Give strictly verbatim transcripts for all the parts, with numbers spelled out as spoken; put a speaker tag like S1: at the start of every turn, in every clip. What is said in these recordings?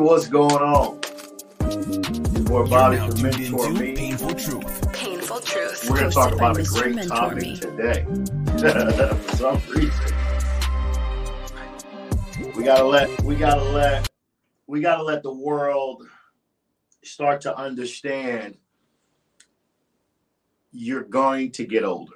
S1: what's going on. More body to mentor me.
S2: Painful truth.
S3: Painful truth.
S1: We're going to talk
S3: Hosted by
S1: about a
S3: Mister
S1: great
S3: Mentor
S1: topic
S3: Me.
S1: today. For some reason, we gotta let we gotta let we gotta let the world start to understand you're going to get older.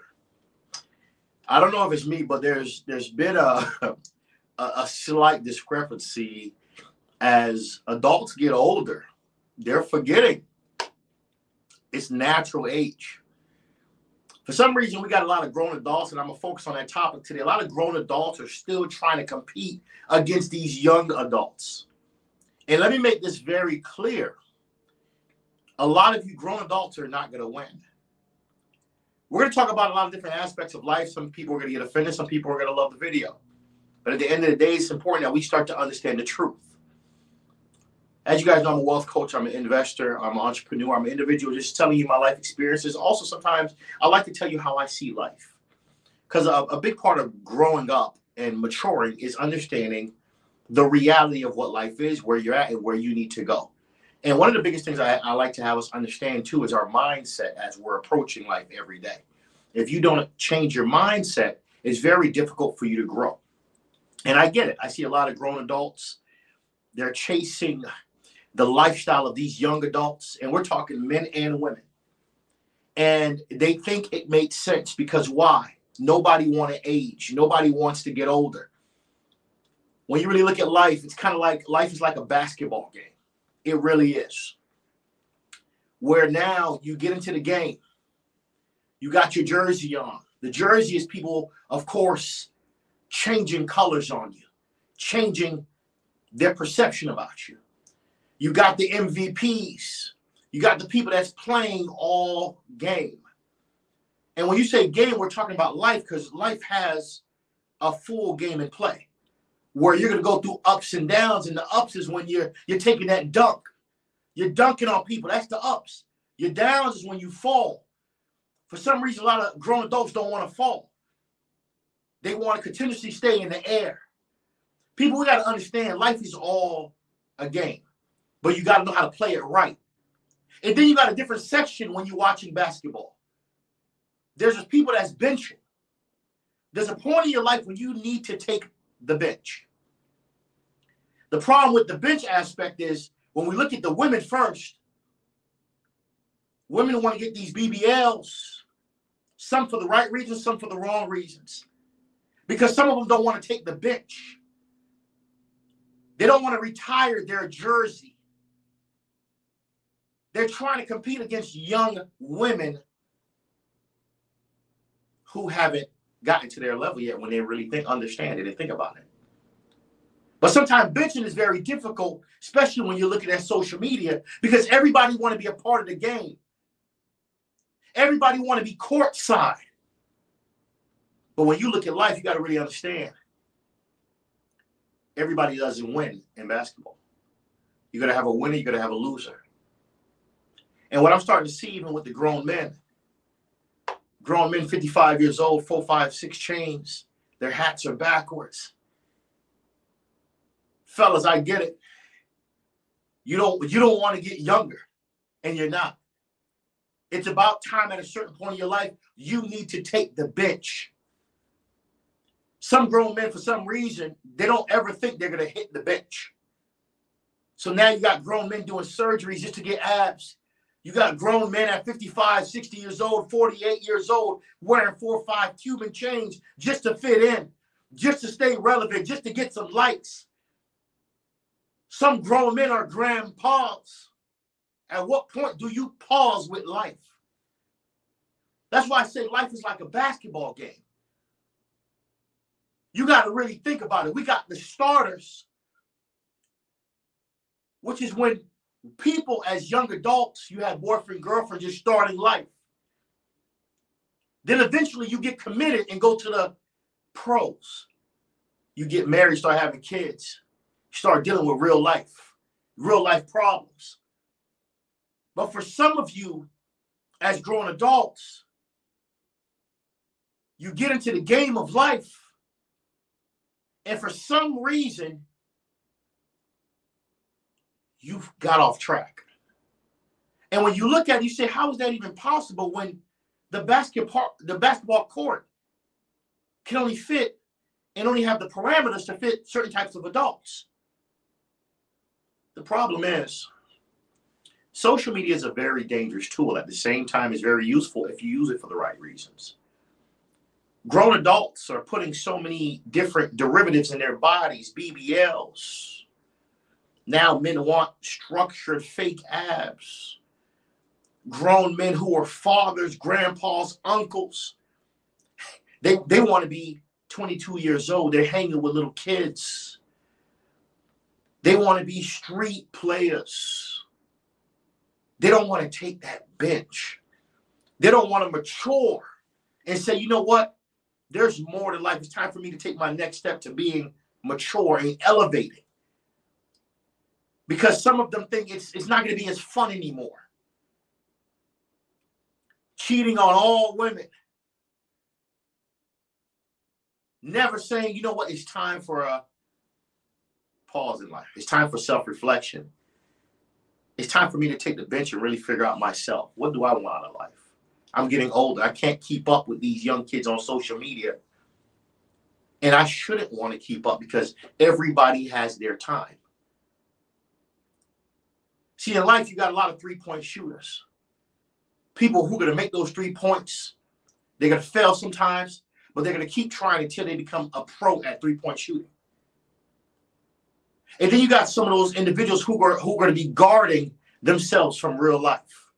S1: I don't know if it's me, but there's there's been a a, a slight discrepancy as adults get older. They're forgetting it's natural age. For some reason, we got a lot of grown adults, and I'm gonna focus on that topic today. A lot of grown adults are still trying to compete against these young adults. And let me make this very clear. A lot of you grown adults are not gonna win. We're gonna talk about a lot of different aspects of life. Some people are gonna get offended, some people are gonna love the video. But at the end of the day, it's important that we start to understand the truth. As you guys know, I'm a wealth coach, I'm an investor, I'm an entrepreneur, I'm an individual, just telling you my life experiences. Also, sometimes I like to tell you how I see life. Because a, a big part of growing up and maturing is understanding the reality of what life is, where you're at, and where you need to go. And one of the biggest things I, I like to have us understand, too, is our mindset as we're approaching life every day. If you don't change your mindset, it's very difficult for you to grow. And I get it. I see a lot of grown adults. They're chasing the lifestyle of these young adults, and we're talking men and women. And they think it makes sense because why? Nobody wants to age. Nobody wants to get older. When you really look at life, it's kind of like life is like a basketball game. It really is. Where now you get into the game, you got your jersey on. The jersey is people, of course, changing colors on you, changing their perception about you. You got the M V Ps. You got the people that's playing all game. And when you say game, we're talking about life because life has a full game in play where you're going to go through ups and downs. And the ups is when you're you're taking that dunk. You're dunking on people. That's the ups. Your downs is when you fall. For some reason, a lot of grown adults don't want to fall. They want to continuously stay in the air. People, we got to understand life is all a game. But you got to know how to play it right. And then you got a different section when you're watching basketball. There's just people that's benching. There's a point in your life when you need to take the bench. The problem with the bench aspect is when we look at the women first, women want to get these B B Ls, some for the right reasons, some for the wrong reasons. Because some of them don't want to take the bench. They don't want to retire their jersey. They're trying to compete against young women who haven't gotten to their level yet when they really think, understand it, and think about it. But sometimes benching is very difficult, especially when you're looking at social media, because everybody want to be a part of the game. Everybody want to be courtside. But when you look at life, you got to really understand everybody doesn't win in basketball. You're going to have a winner, you're going to have a loser. And what I'm starting to see even with the grown men, grown men fifty-five years old, four, five, six chains, their hats are backwards. Fellas, I get it. You don't, you don't want to get younger, and you're not. It's about time at a certain point in your life, you need to take the bench. Some grown men, for some reason, they don't ever think they're going to hit the bench. So now you got grown men doing surgeries just to get abs. You got grown men at fifty-five, sixty years old, forty-eight years old, wearing four or five Cuban chains just to fit in, just to stay relevant, just to get some likes. Some grown men are grandpas. At what point do you pause with life? That's why I say life is like a basketball game. You got to really think about it. We got the starters, which is when people as young adults, you have boyfriend, girlfriend, just starting life. Then eventually you get committed and go to the pros. You get married, start having kids, start dealing with real life, real life problems. But for some of you as grown adults, you get into the game of life, and for some reason, you've got off track. And when you look at it, you say, how is that even possible when the basketball, the basketball court can only fit and only have the parameters to fit certain types of adults? The problem is, social media is a very dangerous tool. At the same time, it's very useful if you use it for the right reasons. Grown adults are putting so many different derivatives in their bodies, B B Ls. Now men want structured fake abs. Grown men who are fathers, grandpas, uncles. They, they want to be twenty-two years old. They're hanging with little kids. They want to be street players. They don't want to take that bench. They don't want to mature and say, you know what? There's more to life. It's time for me to take my next step to being mature and elevating. Because some of them think it's, it's not going to be as fun anymore. Cheating on all women. Never saying, you know what, it's time for a pause in life. It's time for self-reflection. It's time for me to take the bench and really figure out myself. What do I want out of life? I'm getting older. I can't keep up with these young kids on social media. And I shouldn't want to keep up because everybody has their time. See, in life, you got a lot of three-point shooters. People who are going to make those three points. They're going to fail sometimes, but they're going to keep trying until they become a pro at three-point shooting. And then you got some of those individuals who are, who are going to be guarding themselves from real life.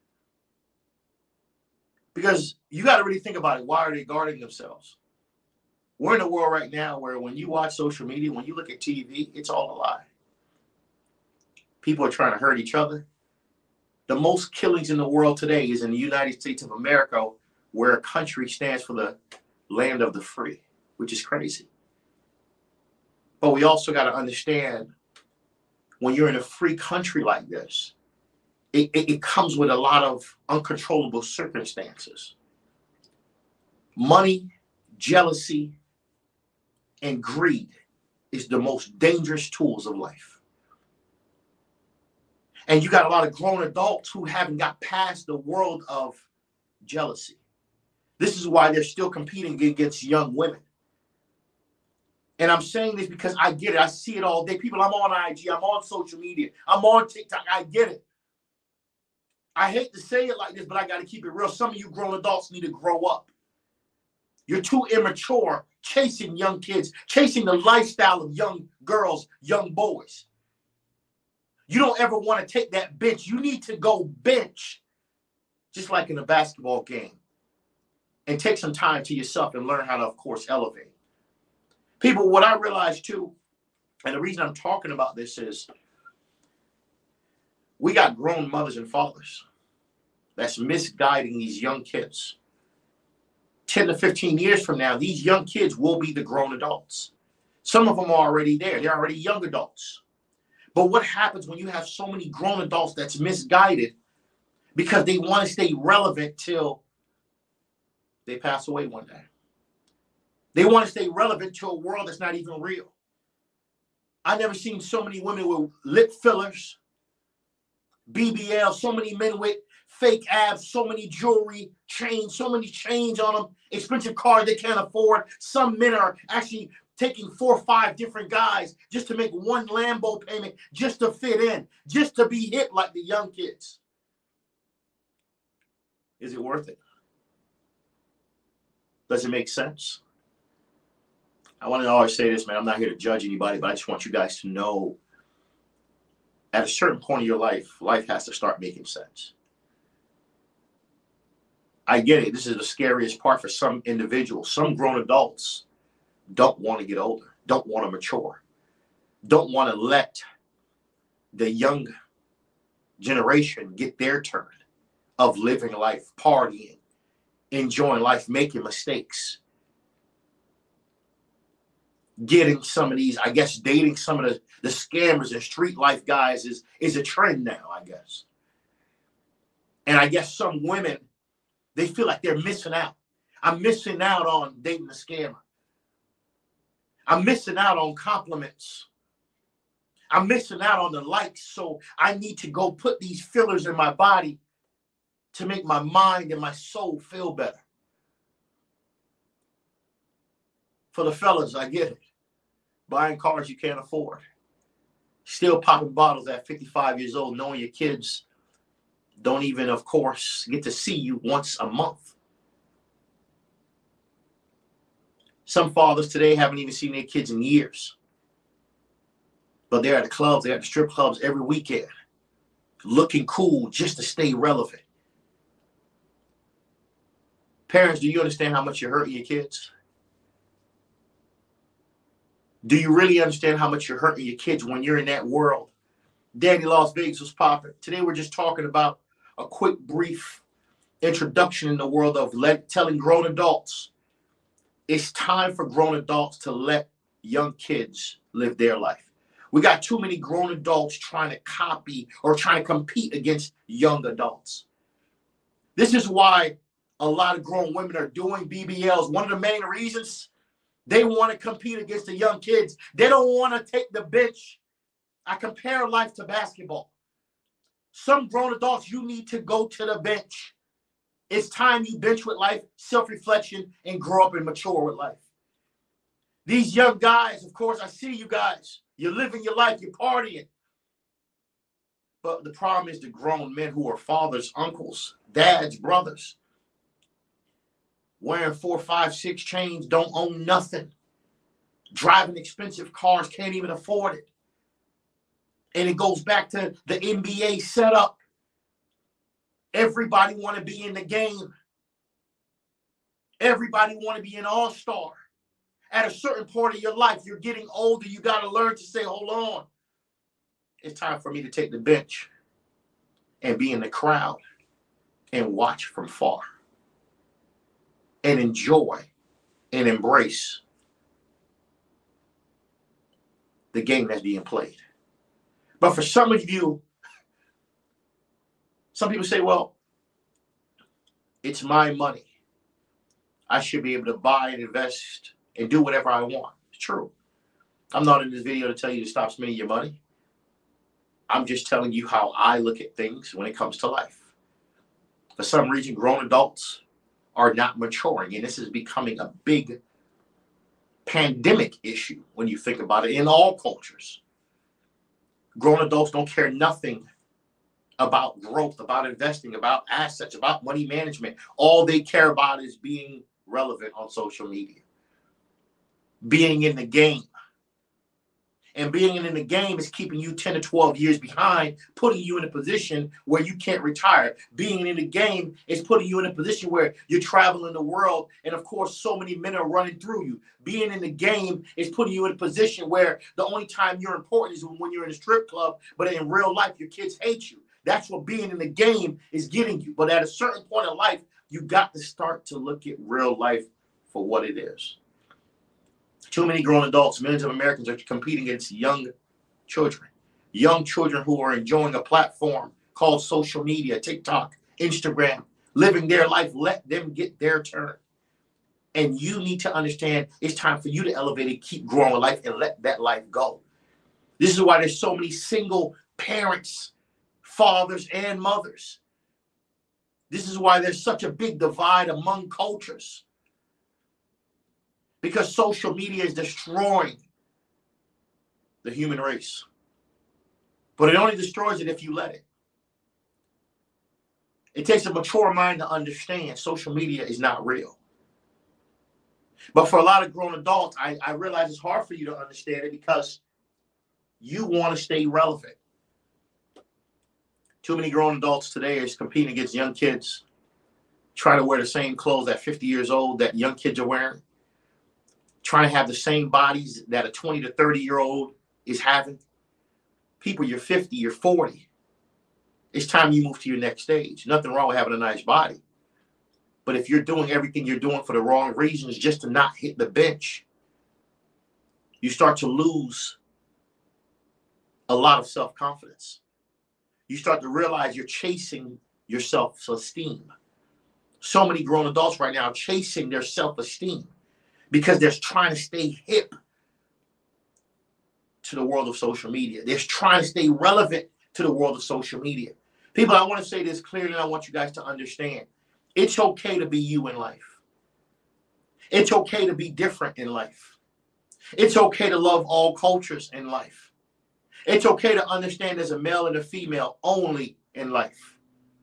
S1: Because you got to really think about it. Why are they guarding themselves? We're in a world right now where when you watch social media, when you look at T V, it's all a lie. People are trying to hurt each other. The most killings in the world today is in the United States of America, where a country stands for the land of the free, which is crazy. But we also got to understand when you're in a free country like this, it, it, it comes with a lot of uncontrollable circumstances. Money, jealousy, and greed is the most dangerous tools of life. And you got a lot of grown adults who haven't got past the world of jealousy. This is why they're still competing against young women. And I'm saying this because I get it. I see it all day. People, I'm on I G. I'm on social media. I'm on TikTok. I get it. I hate to say it like this, but I got to keep it real. Some of you grown adults need to grow up. You're too immature chasing young kids, chasing the lifestyle of young girls, young boys. You don't ever want to take that bench. You need to go bench, just like in a basketball game, and take some time to yourself and learn how to, of course, elevate. People, what I realized too, and the reason I'm talking about this is we got grown mothers and fathers that's misguiding these young kids. ten to fifteen years from now, these young kids will be the grown adults. Some of them are already there. They're already young adults. But what happens when you have so many grown adults that's misguided because they want to stay relevant till they pass away one day? They want to stay relevant to a world that's not even real. I've never seen so many women with lip fillers, B B L, so many men with fake abs, so many jewelry, chains, so many chains on them, expensive cars they can't afford. Some men are actually taking four or five different guys just to make one Lambo payment, just to fit in, just to be hip like the young kids. Is it worth it? Does it make sense? I want to always say this, man. I'm not here to judge anybody, but I just want you guys to know at a certain point of your life, life has to start making sense. I get it. This is the scariest part for some individuals. Some grown adults don't want to get older, don't want to mature, don't want to let the young generation get their turn of living life, partying, enjoying life, making mistakes, getting some of these, I guess, dating some of the, the scammers and street life guys is, is a trend now, I guess. And I guess some women, they feel like they're missing out. I'm missing out on dating a scammer. I'm missing out on compliments. I'm missing out on the likes, so I need to go put these fillers in my body to make my mind and my soul feel better. For the fellas, I get it. Buying cars you can't afford. Still popping bottles at fifty-five years old, knowing your kids don't even, of course, get to see you once a month. Some fathers today haven't even seen their kids in years. But they're at the clubs, they're at the strip clubs every weekend, looking cool just to stay relevant. Parents, do you understand how much you're hurting your kids? Do you really understand how much you're hurting your kids when you're in that world? Danny Las Vegas was popping. Today we're just talking about a quick, brief introduction in the world of let, telling grown adults it's time for grown adults to let young kids live their life. We got too many grown adults trying to copy or trying to compete against young adults. This is why a lot of grown women are doing B B Ls. One of the main reasons they want to compete against the young kids. They don't want to take the bench. I compare life to basketball. Some grown adults, you need to go to the bench. It's time you bench with life, self-reflection, and grow up and mature with life. These young guys, of course, I see you guys. You're living your life. You're partying. But the problem is the grown men who are fathers, uncles, dads, brothers, wearing four, five, six chains, don't own nothing. Driving expensive cars, can't even afford it. And it goes back to the N B A setup. Everybody want to be in the game. Everybody want to be an all-star. At a certain point of your life, you're getting older. You got to learn to say, hold on. It's time for me to take the bench and be in the crowd and watch from far and enjoy and embrace the game that's being played. But for some of you, some people say, well, it's my money. I should be able to buy and invest and do whatever I want. It's true. I'm not in this video to tell you to stop spending your money. I'm just telling you how I look at things when it comes to life. For some reason, grown adults are not maturing, and this is becoming a big pandemic issue when you think about it in all cultures. Grown adults don't care nothing about growth, about investing, about assets, about money management. All they care about is being relevant on social media, being in the game. And being in the game is keeping you ten to twelve years behind, putting you in a position where you can't retire. Being in the game is putting you in a position where you're traveling the world. And of course, so many men are running through you. Being in the game is putting you in a position where the only time you're important is when you're in a strip club. But in real life, your kids hate you. That's what being in the game is getting you. But at a certain point in life, you got to start to look at real life for what it is. Too many grown adults, millions of Americans are competing against young children. Young children who are enjoying a platform called social media, TikTok, Instagram, living their life. Let them get their turn. And you need to understand it's time for you to elevate and keep growing life and let that life go. This is why there's so many single parents, fathers and mothers. This is why there's such a big divide among cultures. Because social media is destroying the human race. But it only destroys it if you let it. It takes a mature mind to understand social media is not real. But for a lot of grown adults, I, I realize it's hard for you to understand it because you want to stay relevant. Too many grown adults today is competing against young kids, trying to wear the same clothes at fifty years old that young kids are wearing. Trying to have the same bodies that a twenty to thirty year old is having. People, you're fifty, you're forty. It's time you move to your next stage. Nothing wrong with having a nice body. But if you're doing everything you're doing for the wrong reasons just to not hit the bench, you start to lose a lot of self-confidence. You start to realize you're chasing your self-esteem. So many grown adults right now are chasing their self-esteem, because they're trying to stay hip to the world of social media. They're trying to stay relevant to the world of social media. People, I want to say this clearly, and I want you guys to understand. It's okay to be you in life. It's okay to be different in life. It's okay to love all cultures in life. It's okay to understand there's a male and a female only in life.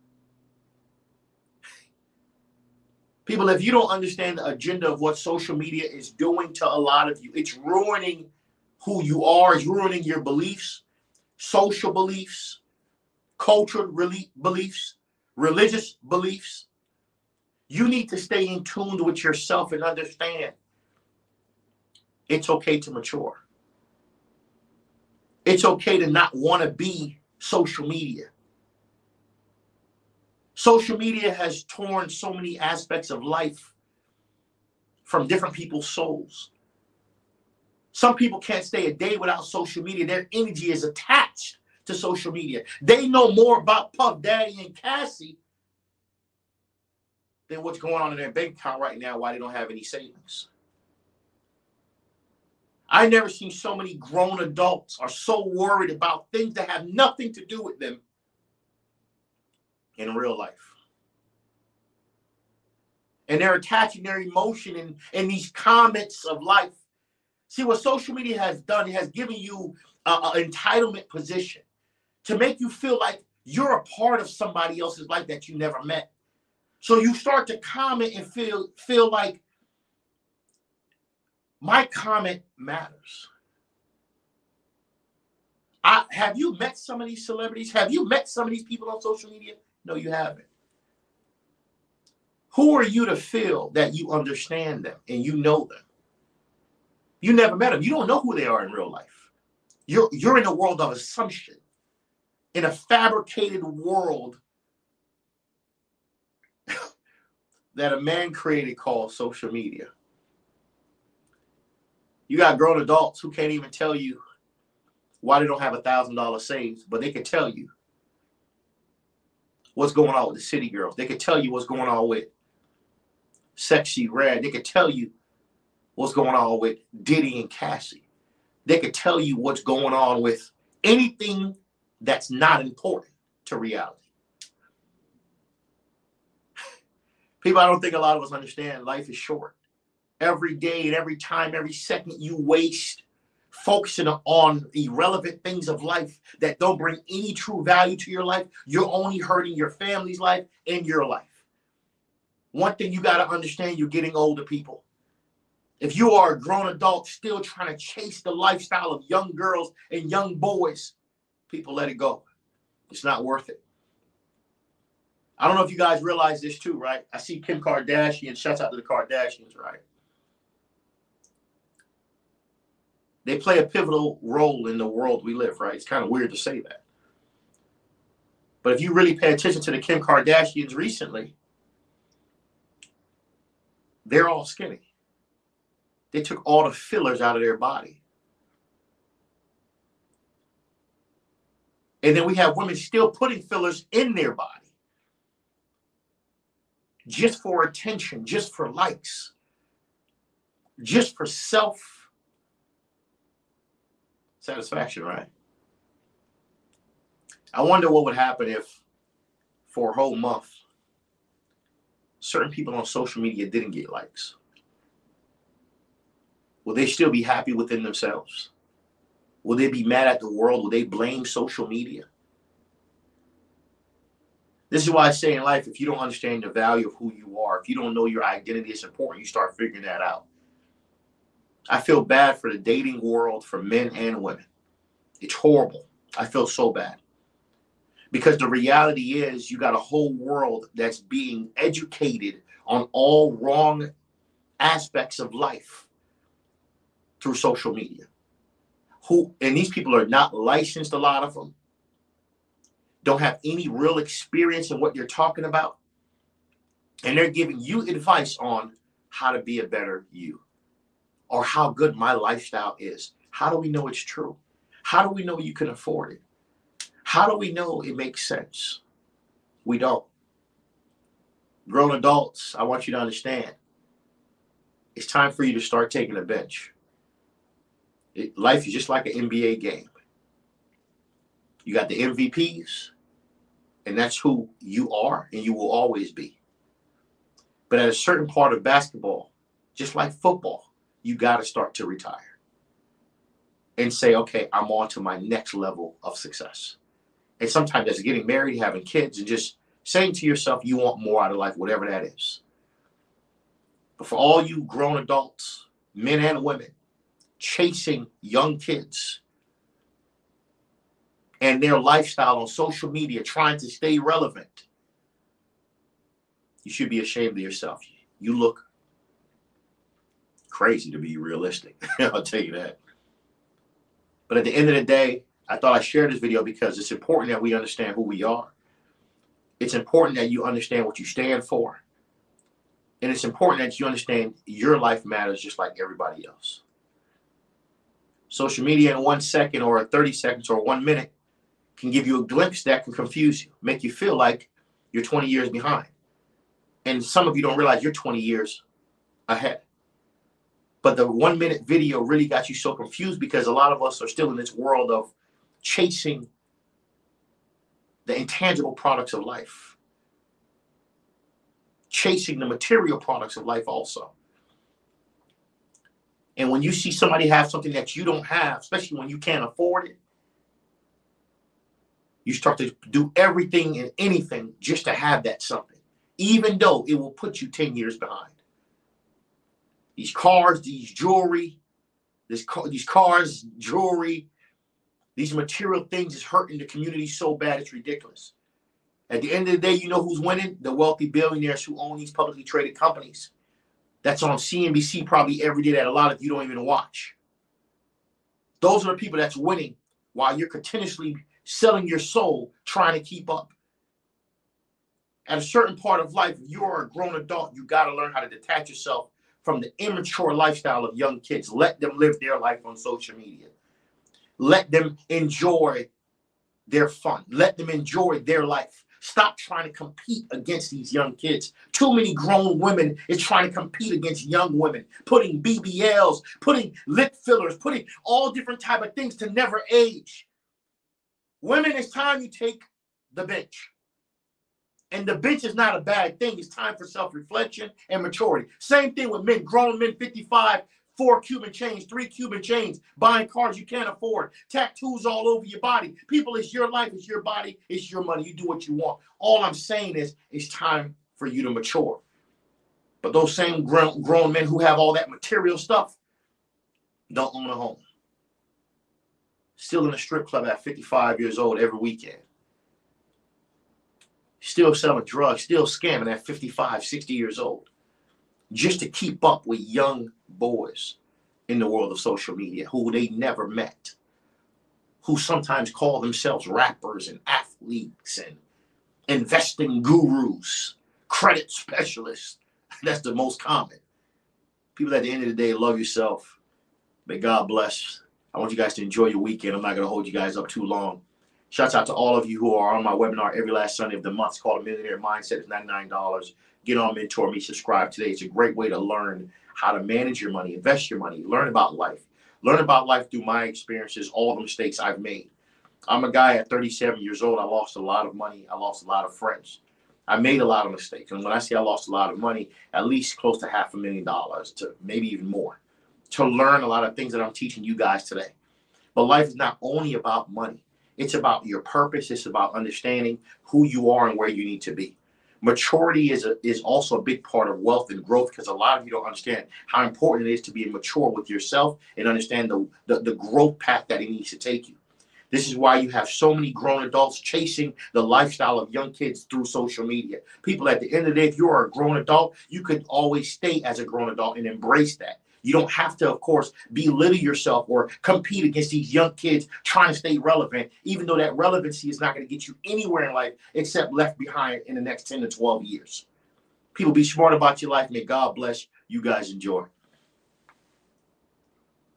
S1: People, if you don't understand the agenda of what social media is doing to a lot of you, it's ruining who you are, it's ruining your beliefs, social beliefs, cultural beliefs, religious beliefs. You need to stay in tune with yourself and understand it's okay to mature. It's okay to not want to be social media. Social media has torn so many aspects of life from different people's souls. Some people can't stay a day without social media. Their energy is attached to social media. They know more about Puff Daddy and Cassie than what's going on in their bank account right now, why they don't have any savings. I never seen so many grown adults are so worried about things that have nothing to do with them in real life. And they're attaching their emotion in, in these comments of life. See, what social media has done, it has given you an entitlement position to make you feel like you're a part of somebody else's life that you never met. So you start to comment and feel, feel like my comment matters. I, have you met some of these celebrities? Have you met some of these people on social media? No, you haven't. Who are you to feel that you understand them and you know them? You never met them. You don't know who they are in real life. You're, you're in a world of assumption, in a fabricated world that a man created called social media. You got grown adults who can't even tell you why they don't have a thousand dollars saved, but they can tell you what's going on with the city girls. They can tell you what's going on with Sexy Red. They can tell you what's going on with Diddy and Cassie. They could tell you what's going on with anything that's not important to reality. People, I don't think a lot of us understand life is short. Every day and every time, every second you waste focusing on irrelevant things of life that don't bring any true value to your life, you're only hurting your family's life and your life. One thing you got to understand, you're getting older, people. If you are a grown adult still trying to chase the lifestyle of young girls and young boys, people, let it go. It's not worth it. I don't know if you guys realize this too, right? I see Kim Kardashian, shouts out to the Kardashians, right? They play a pivotal role in the world we live, right? It's kind of weird to say that. But if you really pay attention to the Kim Kardashians recently, they're all skinny. They took all the fillers out of their body. And then we have women still putting fillers in their body. Just for attention, just for likes, just for self satisfaction, right? I wonder what would happen if for a whole month, certain people on social media didn't get likes. Will they still be happy within themselves? Will they be mad at the world? Will they blame social media? This is why I say in life, if you don't understand the value of who you are, if you don't know your identity is important, you start figuring that out. I feel bad for the dating world, for men and women. It's horrible. I feel so bad. Because the reality is you got a whole world that's being educated on all wrong aspects of life through social media. Who, and these people are not licensed, a lot of them. Don't have any real experience in what you're talking about. And they're giving you advice on how to be a better you or how good my lifestyle is. How do we know it's true? How do we know you can afford it? How do we know it makes sense? We don't. Grown adults, I want you to understand. It's time for you to start taking a bench. It, life is just like an N B A game. You got the M V Ps, and that's who you are and you will always be. But at a certain part of basketball, just like football, you got to start to retire and say, okay, I'm on to my next level of success. And sometimes that's getting married, having kids, and just saying to yourself, you want more out of life, whatever that is. But for all you grown adults, men and women, chasing young kids and their lifestyle on social media, trying to stay relevant, you should be ashamed of yourself. You look crazy, to be realistic. I'll tell you that. But at the end of the day, I thought I'd share this video because it's important that we understand who we are. It's important that you understand what you stand for. And it's important that you understand your life matters just like everybody else. Social media in one second or thirty seconds or one minute can give you a glimpse that can confuse you, make you feel like you're twenty years behind. And some of you don't realize you're twenty years ahead. But the one minute video really got you so confused because a lot of us are still in this world of chasing the intangible products of life, chasing the material products of life also. And when you see somebody have something that you don't have, especially when you can't afford it, you start to do everything and anything just to have that something, even though it will put you ten years behind. These cars, these jewelry, this car, these cars, jewelry, these material things is hurting the community so bad it's ridiculous. At the end of the day, you know who's winning? The wealthy billionaires who own these publicly traded companies. That's on C N B C probably every day that a lot of you don't even watch. Those are the people that's winning while you're continuously selling your soul trying to keep up. At a certain part of life, if you are a grown adult, you got to learn how to detach yourself from the immature lifestyle of young kids. Let them live their life on social media. Let them enjoy their fun. Let them enjoy their life. Stop trying to compete against these young kids. Too many grown women is trying to compete against young women, putting B B Ls, putting lip fillers, putting all different type of things to never age. Women, it's time you take the bench. And the bench is not a bad thing. It's time for self-reflection and maturity. Same thing with men, grown men, fifty-five, four Cuban chains, three Cuban chains, buying cars you can't afford, tattoos all over your body. People, it's your life, it's your body, it's your money. You do what you want. All I'm saying is it's time for you to mature. But those same grown, grown men who have all that material stuff don't own a home. Still in a strip club at fifty-five years old every weekend. Still selling drugs, still scamming at fifty-five, sixty years old. Just to keep up with young boys in the world of social media who they never met, who sometimes call themselves rappers and athletes and investing gurus, credit specialists. That's the most common. People at the end of the day, love yourself. May God bless. I want you guys to enjoy your weekend. I'm not going to hold you guys up too long. Shouts out to all of you who are on my webinar every last Sunday of the month. It's called A Millionaire Mindset. It's ninety-nine dollars. Get on Mentor Me, subscribe today. It's a great way to learn how to manage your money, invest your money, learn about life. Learn about life through my experiences, all the mistakes I've made. I'm a guy at thirty-seven years old. I lost a lot of money. I lost a lot of friends. I made a lot of mistakes. And when I say I lost a lot of money, at least close to half a million dollars to maybe even more to learn a lot of things that I'm teaching you guys today. But life is not only about money. It's about your purpose. It's about understanding who you are and where you need to be. Maturity is a, is also a big part of wealth and growth because a lot of you don't understand how important it is to be mature with yourself and understand the, the, the growth path that it needs to take you. This is why you have so many grown adults chasing the lifestyle of young kids through social media. People, at the end of the day, if you are a grown adult, you could always stay as a grown adult and embrace that. You don't have to, of course, belittle yourself or compete against these young kids trying to stay relevant, even though that relevancy is not going to get you anywhere in life except left behind in the next ten to twelve years. People, be smart about your life. May God bless. You guys enjoy.